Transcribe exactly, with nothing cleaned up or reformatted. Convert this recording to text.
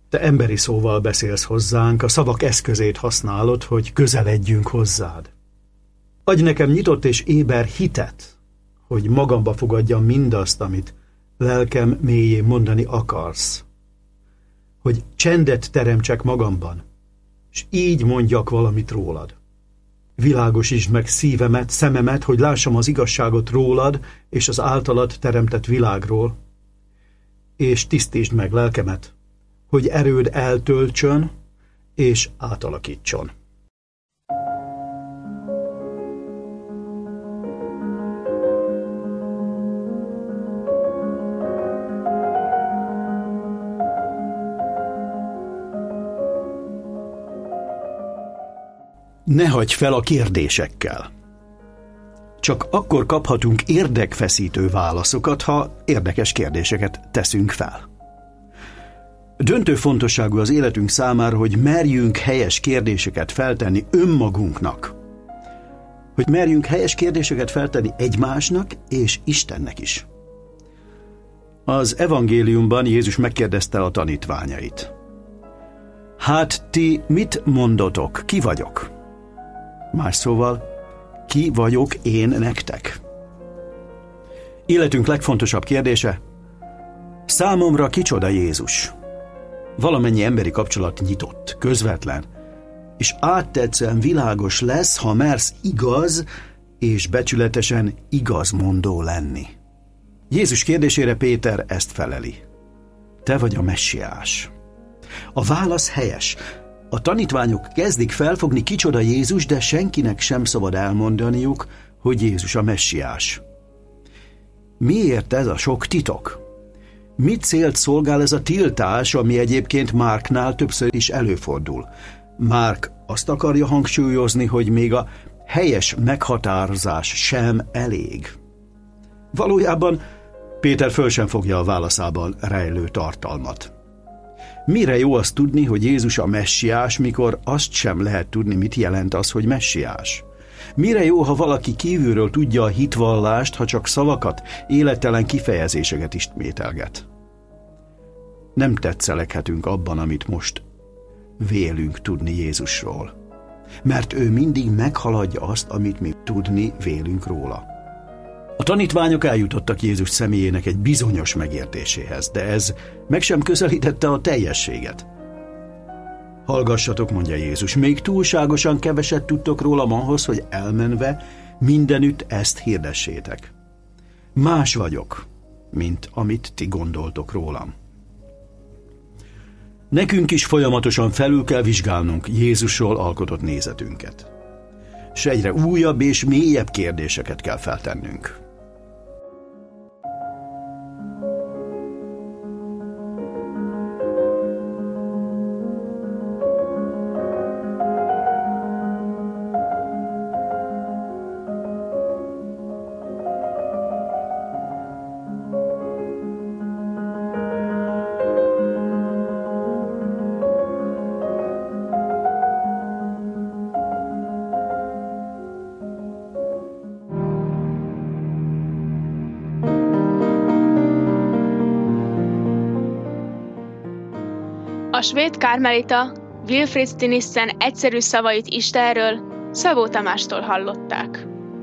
Te emberi szóval beszélsz hozzánk, a szavak eszközét használod, hogy közeledjünk hozzád. Adj nekem nyitott és éber hitet, hogy magamba fogadjam mindazt, amit lelkem mélyén mondani akarsz. Hogy csendet teremtsek magamban, és így mondjak valamit rólad. Világosítsd meg szívemet, szememet, hogy lássam az igazságot rólad és az általad teremtett világról, és tisztítsd meg lelkemet, hogy erőd eltöltsön és átalakítson. Ne hagyj fel a kérdésekkel. Csak akkor kaphatunk érdekfeszítő válaszokat, ha érdekes kérdéseket teszünk fel. Döntő fontosságú az életünk számára, hogy merjünk helyes kérdéseket feltenni önmagunknak. Hogy merjünk helyes kérdéseket feltenni egymásnak és Istennek is. Az evangéliumban Jézus megkérdezte a tanítványait. Hát ti mit mondotok, ki vagyok? Más szóval, ki vagyok én nektek? Életünk legfontosabb kérdése, számomra kicsoda Jézus? Valamennyi emberi kapcsolat nyitott, közvetlen, és áttetszően világos lesz, ha mersz igaz és becsületesen igazmondó lenni. Jézus kérdésére Péter ezt feleli. Te vagy a messiás. A válasz helyes. A tanítványok kezdik felfogni, kicsoda Jézus, de senkinek sem szabad elmondaniuk, hogy Jézus a messiás. Miért ez a sok titok? Mit célt szolgál ez a tiltás, ami egyébként Márknál többször is előfordul? Márk azt akarja hangsúlyozni, hogy még a helyes meghatározás sem elég. Valójában Péter föl sem fogja a válaszában rejlő tartalmat. Mire jó azt tudni, hogy Jézus a messiás, mikor azt sem lehet tudni, mit jelent az, hogy messiás? Mire jó, ha valaki kívülről tudja a hitvallást, ha csak szavakat, élettelen kifejezéseket ismételget? Nem tetszeleghetünk abban, amit most vélünk tudni Jézusról, mert ő mindig meghaladja azt, amit mi tudni vélünk róla. A tanítványok eljutottak Jézus személyének egy bizonyos megértéséhez, de ez meg sem közelítette a teljességet. Hallgassatok, mondja Jézus, még túlságosan keveset tudtok rólam ahhoz, hogy elmenve mindenütt ezt hirdessétek. Más vagyok, mint amit ti gondoltok rólam. Nekünk is folyamatosan felül kell vizsgálnunk Jézusról alkotott nézetünket. S egyre újabb és mélyebb kérdéseket kell feltennünk. A svéd kármelita Wilfrid Stinissen egyszerű szavait Istenről Szabó Tamástól hallották.